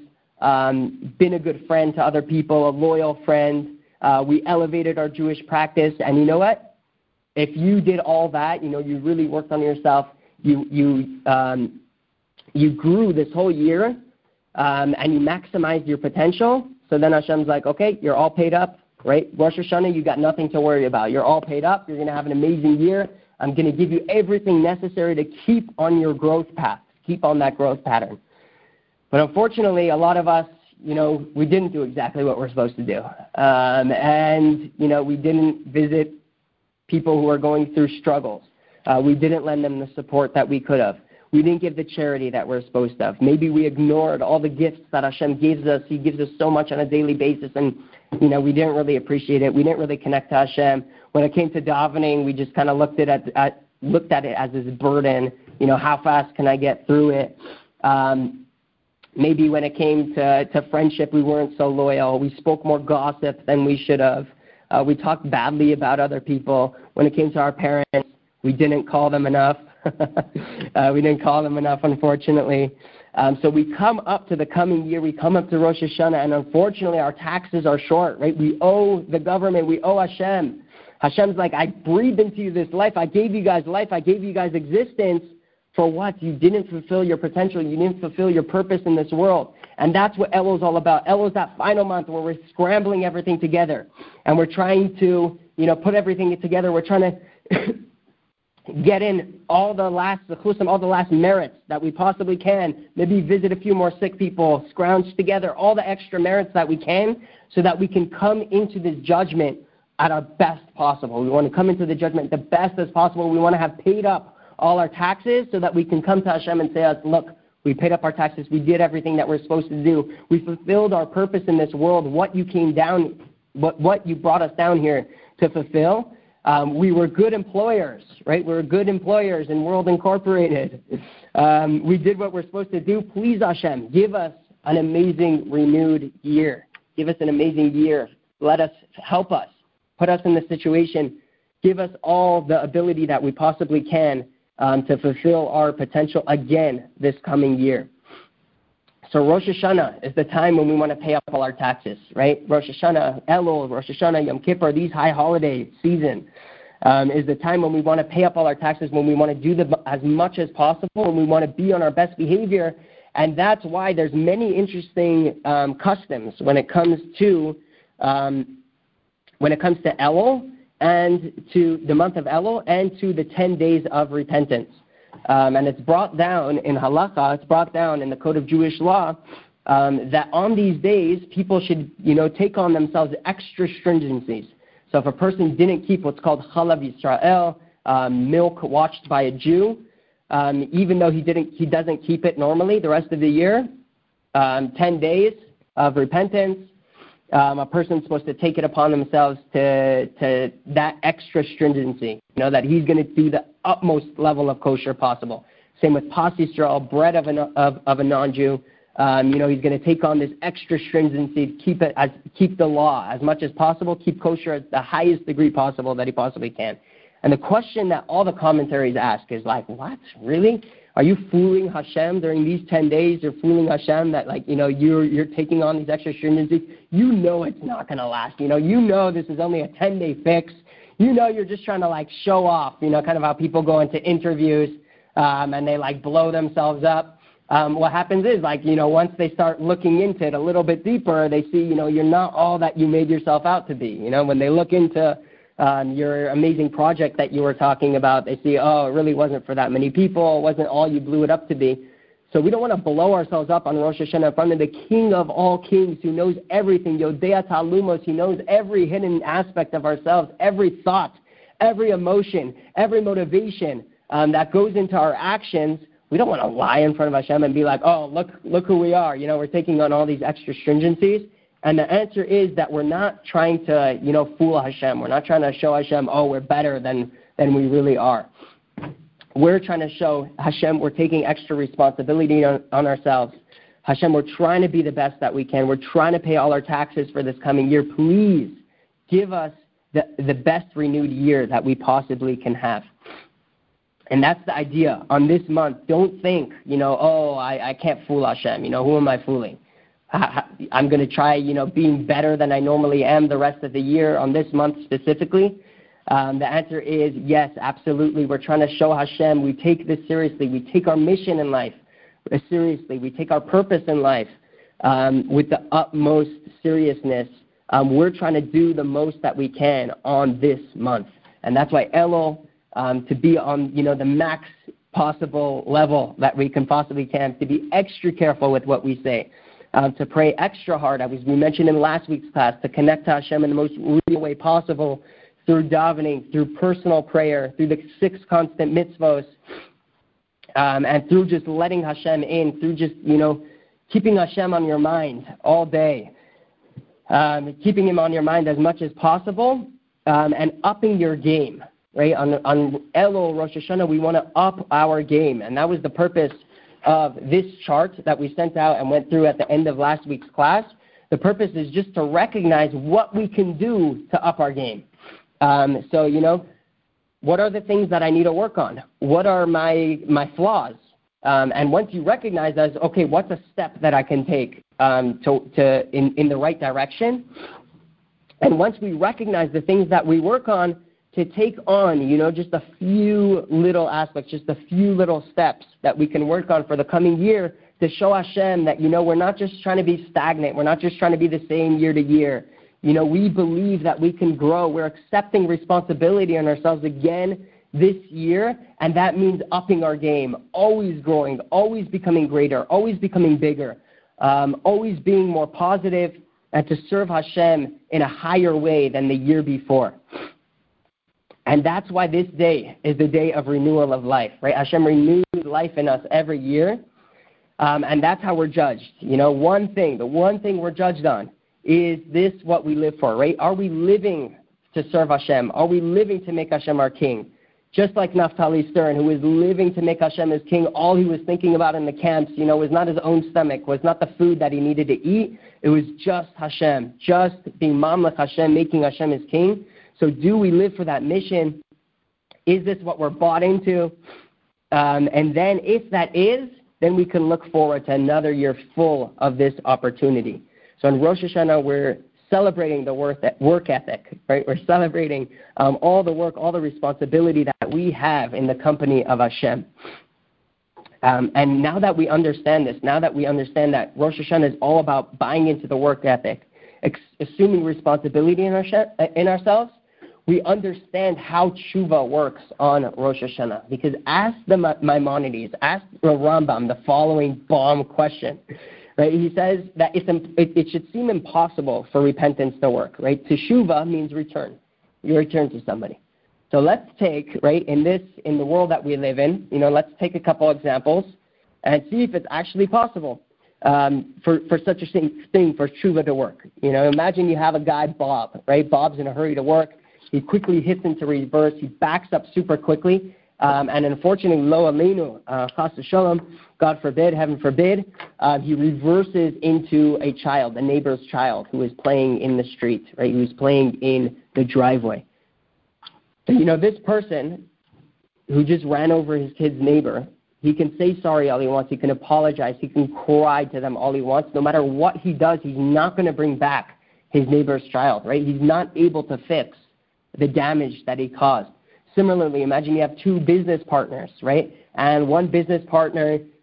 um, been a good friend to other people, a loyal friend. Uh, we elevated our Jewish practice. And you know what? If you did all that, you know, you really worked on yourself, you you um, you grew this whole year, um, and you maximized your potential. So then Hashem's like, okay, you're all paid up, right? Rosh Hashanah, you got nothing to worry about. You're all paid up. You're going to have an amazing year. I'm going to give you everything necessary to keep on your growth path, keep on that growth pattern. But unfortunately, a lot of us, you know, we didn't do exactly what we're supposed to do. Um, and, you know, we didn't visit people who are going through struggles. Uh, we didn't lend them the support that we could have. We didn't give the charity that we're supposed to have. Maybe we ignored all the gifts that Hashem gives us. He gives us so much on a daily basis, and, you know, we didn't really appreciate it. We didn't really connect to Hashem. When it came to davening, we just kind of looked at it, at, looked at it as this burden. You know, how fast can I get through it? Um, maybe when it came to, to friendship, we weren't so loyal. We spoke more gossip than we should have. Uh, we talked badly about other people. When it came to our parents, we didn't call them enough. uh, we didn't call them enough, unfortunately. Um, so we come up to the coming year. We come up to Rosh Hashanah, and unfortunately our taxes are short, right? We owe the government. We owe Hashem. Hashem's like, I breathed into you this life. I gave you guys life. I gave you guys existence. For what? You didn't fulfill your potential. You didn't fulfill your purpose in this world. And that's what Elul is all about. Elul is that final month where we're scrambling everything together. And we're trying to, you know, put everything together. We're trying to get in all the last, all the last merits that we possibly can. Maybe visit a few more sick people, scrounge together all the extra merits that we can so that we can come into this judgment at our best possible. We want to come into the judgment the best as possible. We want to have paid up all our taxes so that we can come to Hashem and say, look, we paid up our taxes. We did everything that we're supposed to do. We fulfilled our purpose in this world, what you came down, what, what you brought us down here to fulfill. Um, we were good employers, right? We were good employers in World Incorporated. Um, we did what we're supposed to do. Please, Hashem, give us an amazing renewed year. Give us an amazing year. Let us, help us, put us in the situation. Give us all the ability that we possibly can Um, to fulfill our potential again this coming year. So Rosh Hashanah is the time when we want to pay up all our taxes, right? Rosh Hashanah, Elul, Rosh Hashanah, Yom Kippur, these high holiday season um, is the time when we want to pay up all our taxes, when we want to do the, as much as possible, and we want to be on our best behavior. And that's why there's many interesting um, customs when it comes to um, when it comes to Elul, and to the month of Elul, and to the ten days of repentance. Um, and it's brought down in Halakha, it's brought down in the Code of Jewish Law, um, that on these days, people should, you know, take on themselves extra stringencies. So if a person didn't keep what's called Chalav Yisrael, um, milk watched by a Jew, um, even though he didn't, he doesn't keep it normally the rest of the year, um, ten days of repentance, Um, a person's supposed to take it upon themselves to to that extra stringency, you know, that he's going to do the utmost level of kosher possible. Same with Pas Yisrael, bread of a, of, of a non-Jew. Um, you know, he's going to take on this extra stringency to keep it as keep the law as much as possible, keep kosher at the highest degree possible that he possibly can. And the question that all the commentaries ask is like, what? Really? Are you fooling Hashem during these ten days? You're fooling Hashem that, like, you know, you're you're taking on these extra stringencies. You know it's not going to last. You know, you know this is only a ten-day fix. You know you're just trying to, like, show off, you know, kind of how people go into interviews um, and they, like, blow themselves up. um, what happens is, like, you know, once they start looking into it a little bit deeper, they see, you know, you're not all that you made yourself out to be. You know, when they look into um, your amazing project that you were talking about, they see, oh, it really wasn't for that many people. It wasn't all you blew it up to be. So we don't want to blow ourselves up on Rosh Hashanah in front of the King of all kings who knows everything, Yodea Talumos. He knows every hidden aspect of ourselves, every thought, every emotion, every motivation um, that goes into our actions. We don't want to lie in front of Hashem and be like, oh, look, look who we are. You know, we're taking on all these extra stringencies. And the answer is that we're not trying to, you know, fool Hashem. We're not trying to show Hashem, oh, we're better than, than we really are. We're trying to show Hashem we're taking extra responsibility on, on ourselves. Hashem, we're trying to be the best that we can. We're trying to pay all our taxes for this coming year. Please give us the, the best renewed year that we possibly can have. And that's the idea on this month. Don't think, you know, oh, I, I can't fool Hashem. You know, who am I fooling? I, I'm going to try, you know, being better than I normally am the rest of the year on this month specifically. Um, the answer is yes, absolutely. We're trying to show Hashem we take this seriously. We take our mission in life seriously. We take our purpose in life um, with the utmost seriousness. Um, we're trying to do the most that we can on this month. And that's why Elul, um, to be on, you know, the max possible level that we can possibly can, to be extra careful with what we say, uh, to pray extra hard, as we mentioned in last week's class, to connect to Hashem in the most real way possible, through davening, through personal prayer, through the six constant mitzvos, um, and through just letting Hashem in, through just, you know, keeping Hashem on your mind all day, um, keeping Him on your mind as much as possible, um, and upping your game, right? On, on Elul, Rosh Hashanah, we want to up our game, and that was the purpose of this chart that we sent out and went through at the end of last week's class. The purpose is just to recognize what we can do to up our game. Um, so, you know, what are the things that I need to work on? What are my my flaws? Um, and once you recognize those, okay, what's a step that I can take um, to, to in, in the right direction? And once we recognize the things that we work on, to take on, you know, just a few little aspects, just a few little steps that we can work on for the coming year to show Hashem that, you know, we're not just trying to be stagnant. We're not just trying to be the same year to year. You know, we believe that we can grow. We're accepting responsibility on ourselves again this year, and that means upping our game, always growing, always becoming greater, always becoming bigger, um, always being more positive, and to serve Hashem in a higher way than the year before. And that's why this day is the day of renewal of life, right? Hashem renews life in us every year, um, and that's how we're judged. You know, one thing, the one thing we're judged on, is this what we live for, right? Are we living to serve Hashem? Are we living to make Hashem our king? Just like Naftali Stern, who was living to make Hashem his king, all he was thinking about in the camps, you know, was not his own stomach, was not the food that he needed to eat. It was just Hashem, just being Mamlech Hashem, making Hashem his king. So do we live for that mission? Is this what we're bought into? Um, and then if that is, then we can look forward to another year full of this opportunity. So in Rosh Hashanah, we're celebrating the work ethic, right? We're celebrating um, all the work, all the responsibility that we have in the company of Hashem. Um, and now that we understand this, now that we understand that Rosh Hashanah is all about buying into the work ethic, ex- assuming responsibility in, our sh- in ourselves, we understand how tshuva works on Rosh Hashanah. Because ask the Maimonides, ask the Rambam the following bomb question. Right? He says that it's, it, it should seem impossible for repentance to work. Right? Teshuva means return. You return to somebody. So let's take, right, in this, in the world that we live in, you know, let's take a couple examples and see if it's actually possible um, for, for such a thing, for tshuva to work. You know, imagine you have a guy, Bob, right? Bob's in a hurry to work. He quickly hits into reverse. He backs up super quickly. Um, and unfortunately, lo aleinu, uh, chas v'shalom, God forbid, heaven forbid, uh, he reverses into a child, a neighbor's child, who is playing in the street, right? He was playing in the driveway. So, you know, this person who just ran over his kid's neighbor, he can say sorry all he wants. He can apologize. He can cry to them all he wants. No matter what he does, he's not going to bring back his neighbor's child, right? He's not able to fix the damage that he caused. Similarly, imagine you have two business partners, right? And one business partner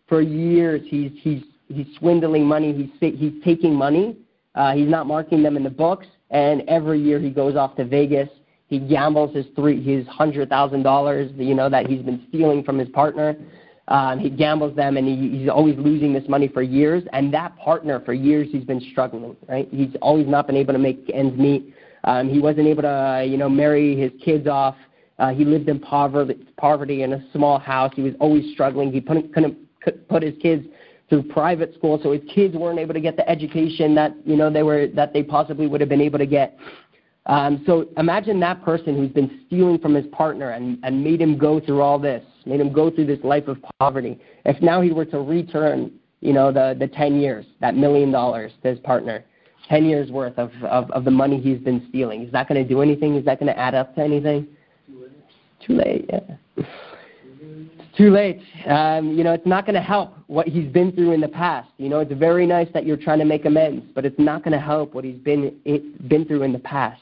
for years he's he's he's swindling money. He's he's taking money. Uh, he's not marking them in the books, and every year he goes off to Vegas. He gambles his three his hundred thousand dollars, you know, that he's been stealing from his partner. Um, he gambles them, and he, he's always losing this money for years. And that partner, for years, he's been struggling. Right? He's always not been able to make ends meet. Um, he wasn't able to, uh, you know, marry his kids off. Uh, he lived in poverty, poverty in a small house. He was always struggling. He couldn't, couldn't put his kids through private school, so his kids weren't able to get the education that you know they were that they possibly would have been able to get. Um, so imagine that person who's been stealing from his partner and, and made him go through all this, made him go through this life of poverty. If now he were to return, you know, the, the ten years, that million dollars to his partner, ten years worth of, of, of the money he's been stealing, is that going to do anything? Is that going to add up to anything? Too late. Too late, yeah. It's too late. Um, you know, it's not going to help what he's been through in the past. You know, it's very nice that you're trying to make amends, but it's not going to help what he's been been through in the past.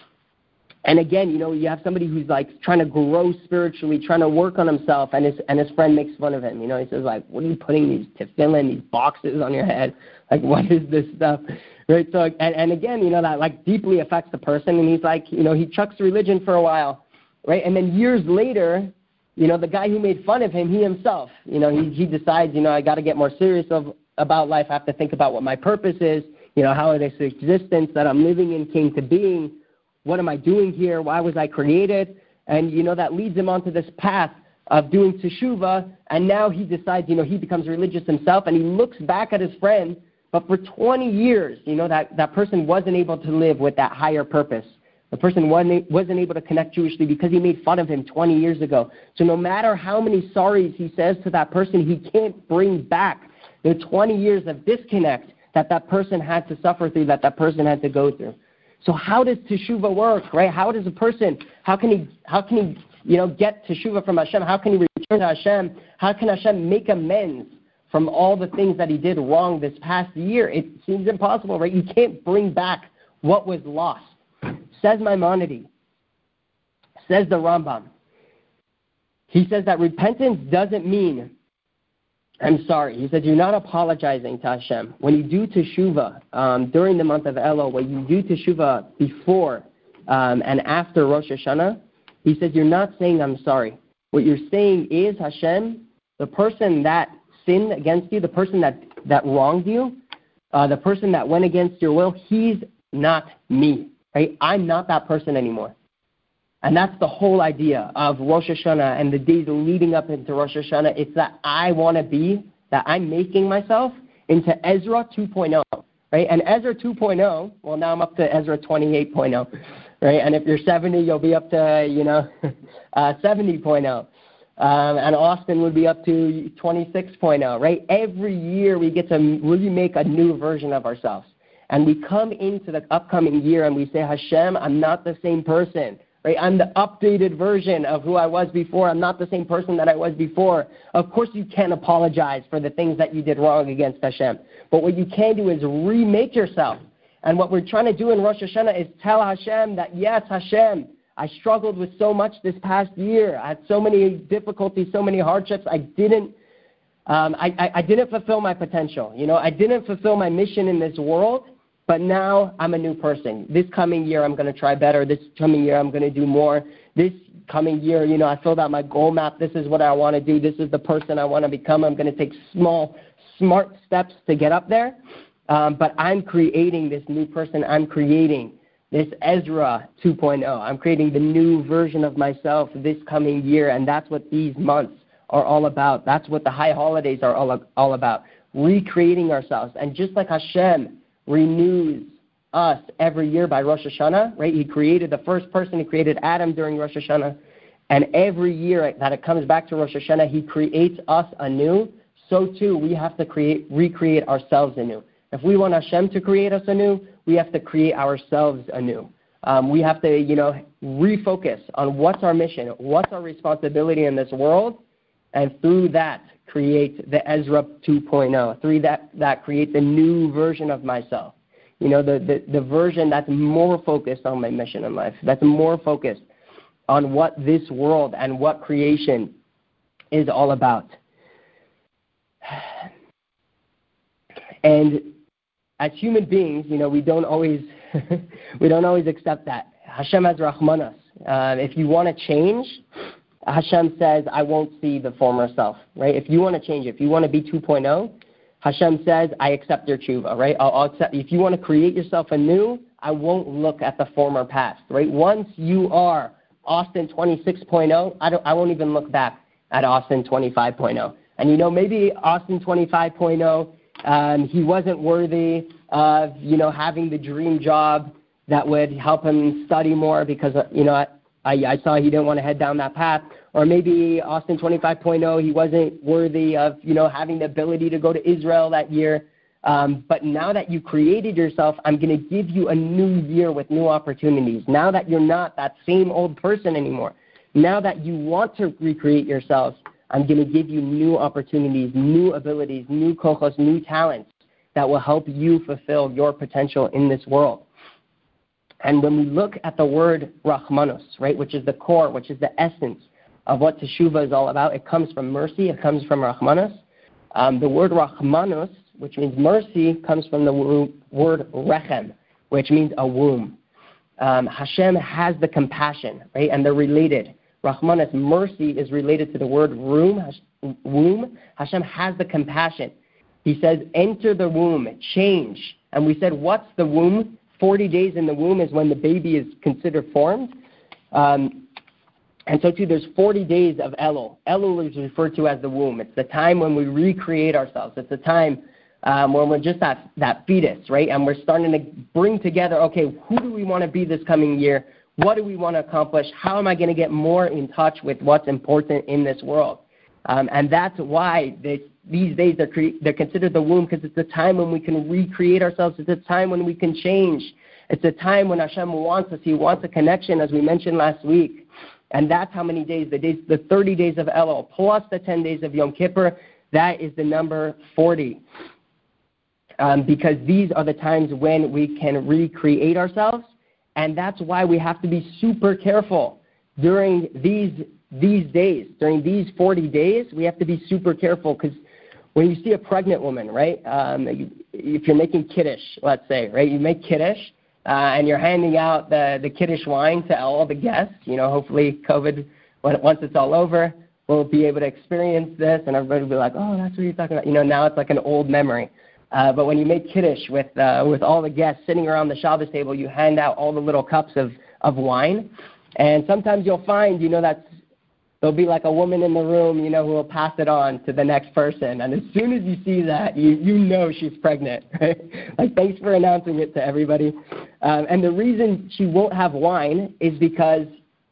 And again, you know, you have somebody who's like trying to grow spiritually, trying to work on himself, and his and his friend makes fun of him. You know, he says like, "What are you putting these tefillin, these boxes on your head? Like, what is this stuff?" Right? So, and, and again, you know, that like deeply affects the person, and he's like, you know, he chucks religion for a while, right? And then years later, you know, the guy who made fun of him, he himself, you know, he he decides, you know, I got to get more serious of about life. I have to think about what my purpose is. You know, how is this existence that I'm living in came to being. What am I doing here? Why was I created? And, you know, that leads him onto this path of doing teshuvah, and now he decides, you know, he becomes religious himself, and he looks back at his friend, but for twenty years, you know, that, that person wasn't able to live with that higher purpose. The person wasn't, wasn't able to connect Jewishly because he made fun of him twenty years ago. So no matter how many sorries he says to that person, he can't bring back the twenty years of disconnect that that person had to suffer through, that that person had to go through. So how does teshuvah work, right? How does a person, how can he, how can he, you know, get teshuvah from Hashem? How can he return to Hashem? How can Hashem make amends from all the things that he did wrong this past year? It seems impossible, right? You can't bring back what was lost. Says Maimonides, says the Rambam. He says that repentance doesn't mean, I'm sorry. He said, you're not apologizing to Hashem. When you do teshuvah um, during the month of Elul, when you do teshuvah before um, and after Rosh Hashanah, he says, you're not saying I'm sorry. What you're saying is, Hashem, the person that sinned against you, the person that, that wronged you, uh, the person that went against your will, he's not me. Right? I'm not that person anymore. And that's the whole idea of Rosh Hashanah and the days leading up into Rosh Hashanah. It's that I want to be, that I'm making myself into Ezra two point oh, right? And Ezra two point oh, well, now I'm up to Ezra twenty-eight point oh, right? And if you're seventy, you'll be up to, you know, uh, seventy point oh. Um, and Austin would be up to twenty-six point oh, right? Every year we get to really make a new version of ourselves. And we come into the upcoming year and we say, Hashem, I'm not the same person. Right? I'm the updated version of who I was before. I'm not the same person that I was before. Of course you can apologize for the things that you did wrong against Hashem. But what you can do is remake yourself. And what we're trying to do in Rosh Hashanah is tell Hashem that, yes, Hashem, I struggled with so much this past year. I had so many difficulties, so many hardships. I didn't, um, I, I, I didn't fulfill my potential. You know, I didn't fulfill my mission in this world. But now I'm a new person. This coming year, I'm going to try better. This coming year, I'm going to do more. This coming year, you know, I filled out my goal map. This is what I want to do. This is the person I want to become. I'm going to take small, smart steps to get up there. Um, but I'm creating this new person. I'm creating this Ezra two point oh. I'm creating the new version of myself this coming year, and that's what these months are all about. That's what the high holidays are all, all about, recreating ourselves. And just like Hashem renews us every year by Rosh Hashanah, right? He created the first person, he created Adam during Rosh Hashanah, and every year that it comes back to Rosh Hashanah, he creates us anew. So too, we have to create, recreate ourselves anew. If we want Hashem to create us anew, we have to create ourselves anew. Um, we have to, you know, refocus on what's our mission, what's our responsibility in this world, and through that, create the Ezra two point oh, through that, that create the new version of myself. You know, the, the, the version that's more focused on my mission in life, that's more focused on what this world and what creation is all about. And as human beings, you know, we don't always we don't always accept that. Hashem has Rahmanas. Uh, if you want to change, Hashem says, I won't see the former self, right? If you want to change, if you want to be two point oh, Hashem says, I accept your tshuva, right? I'll, I'll accept, if you want to create yourself anew, I won't look at the former past, right? Once you are Austin twenty-six point oh, I, don't, I won't even look back at Austin twenty-five point oh. And, you know, maybe Austin twenty-five point oh, um, he wasn't worthy of, you know, having the dream job that would help him study more because, uh, you know, I, I, I saw he didn't want to head down that path. Or maybe Austin twenty-five point oh, he wasn't worthy of, you know, having the ability to go to Israel that year. Um, but now that you created yourself, I'm going to give you a new year with new opportunities. Now that you're not that same old person anymore, now that you want to recreate yourselves, I'm going to give you new opportunities, new abilities, new kochos, new talents that will help you fulfill your potential in this world. And when we look at the word Rahmanos, right, which is the core, which is the essence of what Teshuvah is all about, it comes from mercy, it comes from Rahmanos. Um, the word Rahmanos, which means mercy, comes from the word Rechem, which means a womb. Um, Hashem has the compassion, right, and they're related. Rahmanos, mercy, is related to the word womb. womb. Hashem has the compassion. He says, enter the womb, change. And we said, what's the womb? forty days in the womb is when the baby is considered formed. Um, and so, too, there's forty days of Elul. Elul is referred to as the womb. It's the time when we recreate ourselves. It's the time um, when we're just that, that fetus, right? And we're starting to bring together, okay, who do we want to be this coming year? What do we want to accomplish? How am I going to get more in touch with what's important in this world? Um, and that's why they, these days they're, cre- they're considered the womb, because it's a time when we can recreate ourselves. It's a time when we can change. It's a time when Hashem wants us. He wants a connection, as we mentioned last week. And that's how many days, the days, the thirty days of Elul, plus the ten days of Yom Kippur, that is the number forty. Um, because these are the times when we can recreate ourselves. And that's why we have to be super careful during these these days. During these forty days, we have to be super careful, because when you see a pregnant woman, right, um, you, if you're making kiddush, let's say, right, you make kiddush, uh, and you're handing out the, the kiddush wine to all the guests. You know, hopefully COVID, when, once it's all over, we'll be able to experience this, and everybody will be like, oh, that's what you're talking about. You know, now it's like an old memory. Uh, but when you make kiddush with uh, with all the guests sitting around the Shabbos table, you hand out all the little cups of, of wine. And sometimes you'll find, you know, that there'll be like a woman in the room, you know, who will pass it on to the next person. And as soon as you see that, you, you know she's pregnant, right? Like, thanks for announcing it to everybody. Um, and the reason she won't have wine is because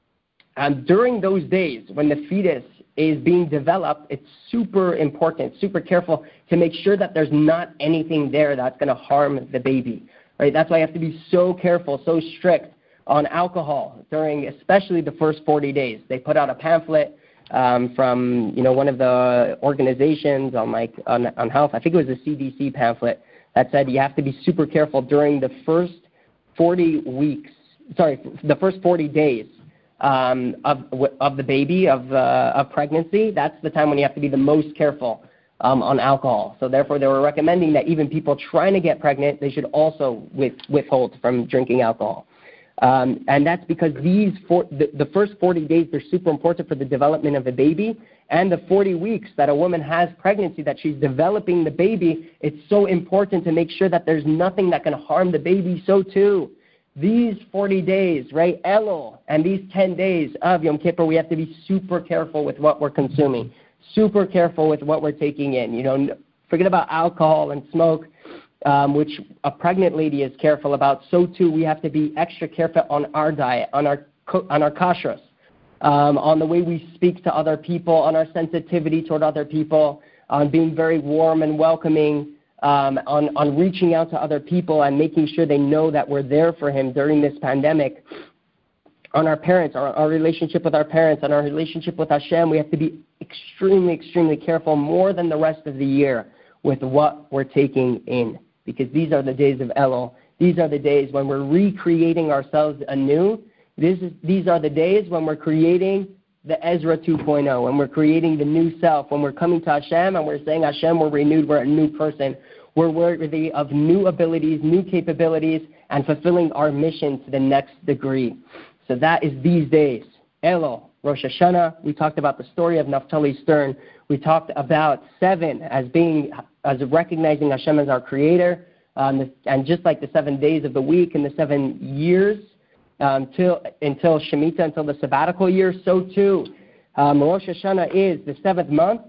um, during those days when the fetus is being developed, it's super important, super careful to make sure that there's not anything there that's going to harm the baby, right? That's why you have to be so careful, so strict on alcohol during especially the first forty days. They put out a pamphlet um, from, you know, one of the organizations on, like, on, on health. I think it was a C D C pamphlet that said you have to be super careful during the first forty weeks, sorry, the first forty days Um, of of the baby, of uh, of pregnancy. That's the time when you have to be the most careful um, on alcohol. So therefore, they were recommending that even people trying to get pregnant, they should also with, withhold from drinking alcohol. Um, and that's because these four, the, the first forty days, they're super important for the development of the baby. And the forty weeks that a woman has pregnancy, that she's developing the baby, it's so important to make sure that there's nothing that can harm the baby. So too, these forty days, right, Elul, and these ten days of Yom Kippur, we have to be super careful with what we're consuming, super careful with what we're taking in. You know, forget about alcohol and smoke, um, which a pregnant lady is careful about. So too, we have to be extra careful on our diet, on our on our kashrus, um, on the way we speak to other people, on our sensitivity toward other people, on being very warm and welcoming. Um, on, on reaching out to other people and making sure they know that we're there for him during this pandemic. On our parents, our, our relationship with our parents, and our relationship with Hashem, we have to be extremely, extremely careful more than the rest of the year with what we're taking in, because these are the days of Elul. These are the days when we're recreating ourselves anew. This is, these are the days when we're creating the Ezra two point oh, when we're creating the new self, when we're coming to Hashem and we're saying, Hashem, we're renewed, we're a new person. We're worthy of new abilities, new capabilities, and fulfilling our mission to the next degree. So that is these days. Elul, Rosh Hashanah. We talked about the story of Naphtali Stern. We talked about seven as being, as recognizing Hashem as our creator. Um, and just like the seven days of the week and the seven years, Um, till, until Shemitah, until the sabbatical year, so too um, Rosh Hashanah is the seventh month,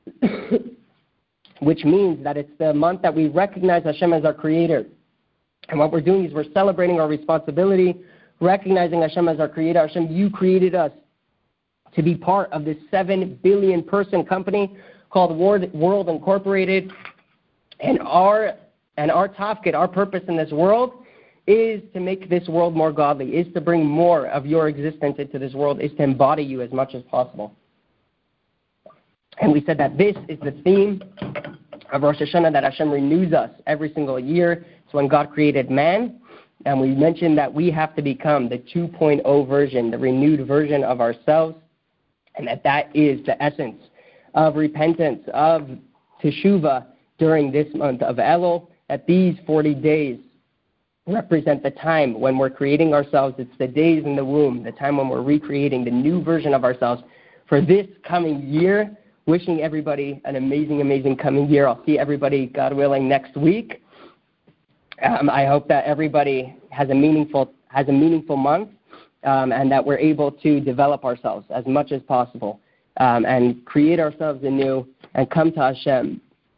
which means that it's the month that we recognize Hashem as our creator. And what we're doing is we're celebrating our responsibility, recognizing Hashem as our creator. Hashem, you created us to be part of this seven billion person company called World Incorporated. And our, and our tafkid, our purpose in this world, is to make this world more godly, is to bring more of your existence into this world, is to embody you as much as possible. And we said that this is the theme of Rosh Hashanah, that Hashem renews us every single year. It's when God created man, and we mentioned that we have to become the two point oh version, the renewed version of ourselves, and that that is the essence of repentance, of teshuvah during this month of Elul, at these forty days represent the time when we're creating ourselves. It's the days in the womb, the time when we're recreating the new version of ourselves for this coming year. Wishing everybody an amazing, amazing coming year. I'll see everybody, God willing, next week. Um, I hope that everybody has a meaningful has a meaningful month, um, and that we're able to develop ourselves as much as possible, um, and create ourselves anew and come to Hashem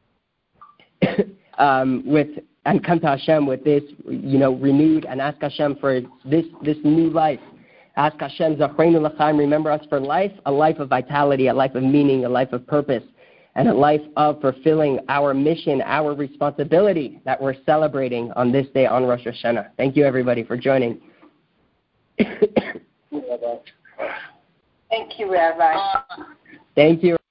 um, with. And come to Hashem with this, you know, renewed, and ask Hashem for this this new life. Ask Hashem, Zachrenu L'chaim, remember us for life, a life of vitality, a life of meaning, a life of purpose, and a life of fulfilling our mission, our responsibility that we're celebrating on this day on Rosh Hashanah. Thank you, everybody, for joining. Thank you, Rabbi. Thank you.